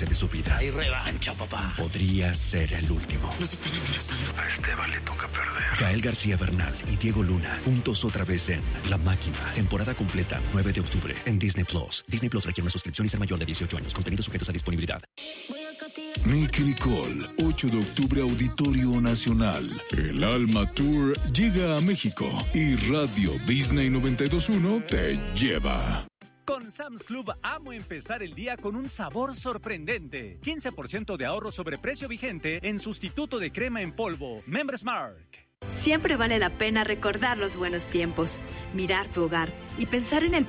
importante de su vida. Hay revancha, papá. Podría ser el último. Nos están amenazando. A Esteban le toca perder. Gael García Bernal y Diego Luna, juntos otra vez en La Máquina. Temporada completa, 9 de octubre, en Disney Plus. Disney Plus requiere una suscripción y ser mayor de 18 años. Contenidos sujetos a disponibilidad. Nicky Nicole, 8 de octubre, Auditorio Nacional. El Alma Tour llega a México y Radio Disney 92.1 te lleva. Con Sam's Club amo empezar el día con un sabor sorprendente. 15% de ahorro sobre precio vigente en sustituto de crema en polvo. Members Mark. Siempre vale la pena recordar los buenos tiempos, mirar tu hogar y pensar en el